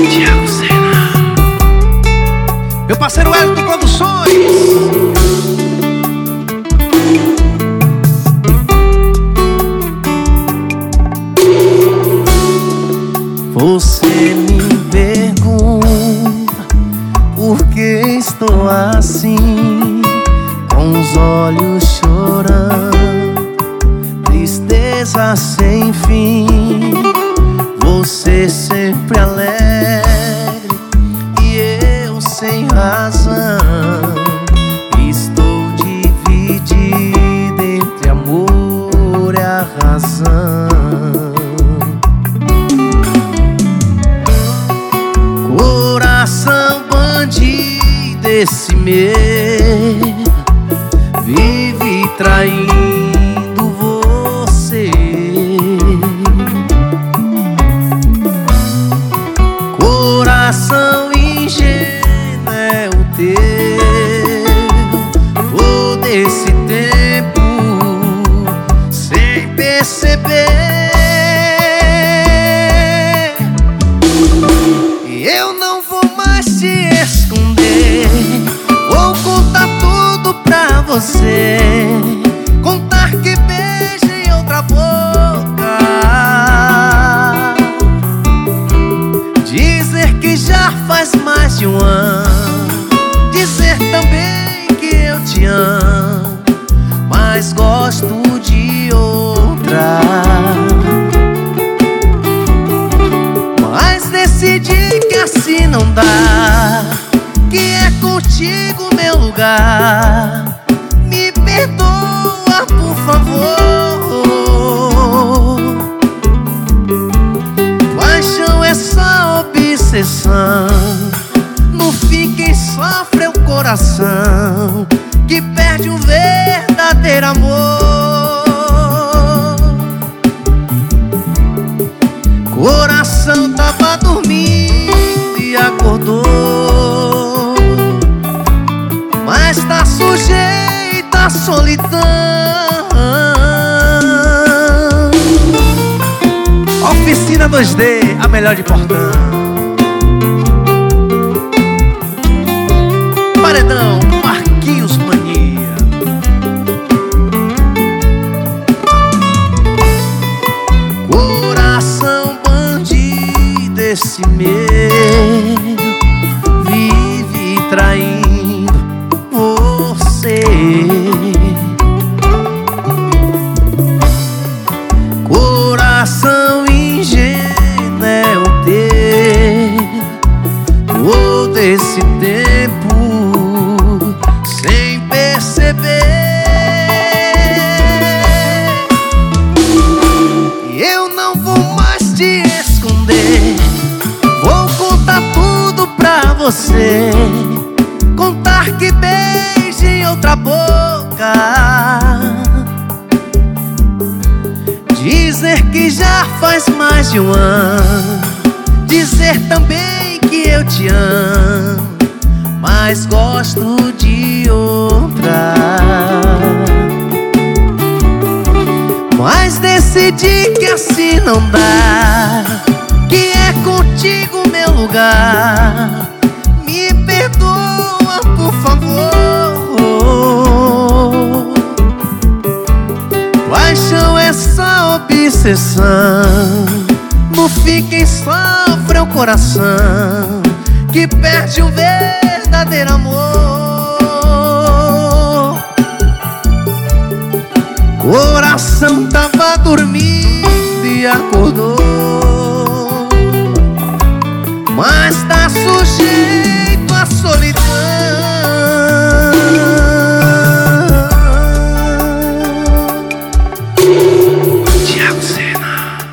Thiago Sena, meu parceiro Elton Produções. Você me pergunta por que estou assim, com os olhos chorando, tristeza sem fim. Você sempre alegre e eu sem razão. Estou dividido entre amor e a razão. Coração bandido, esse meu vive traindo você. Coração ingênuo é o teu, todo esse tempo sem perceber. Eu não vou mais te esconder, vou contar tudo pra você. Contar que beijo em outra boca, dizer que já faz mais de um ano, dizer também que eu te amo, mas gosto de outra. Mas decidi que assim não dá, que é contigo meu lugar. Me perdoa, por favor. Paixão é só obsessão, no fim quem sofre é o coração, que perde um verdadeiro amor. Coração tava dormindo e acordou, mas tá sujeito à solidão. Oficina 2D, a melhor de Portão. Paredão, Marquinhos Mania. Coração bandido, esse meu vive traindo você. Coração ingênuo é o teu, todo esse tempo sem perceber. Eu não vou mais te esconder, vou contar tudo pra você. Contar que beijo em outra boca, dizer que já faz mais de um ano, dizer também que eu te amo, mas gosto de outra. Mas decidi que assim não dá, que é contigo meu lugar. Me perdoa, por favor. Paixão é só obsessão, no fim quem sofre é o coração, que perde um verdadeiro amor. Coração tava dormindo e acordou, mas tá sujeito à solidão.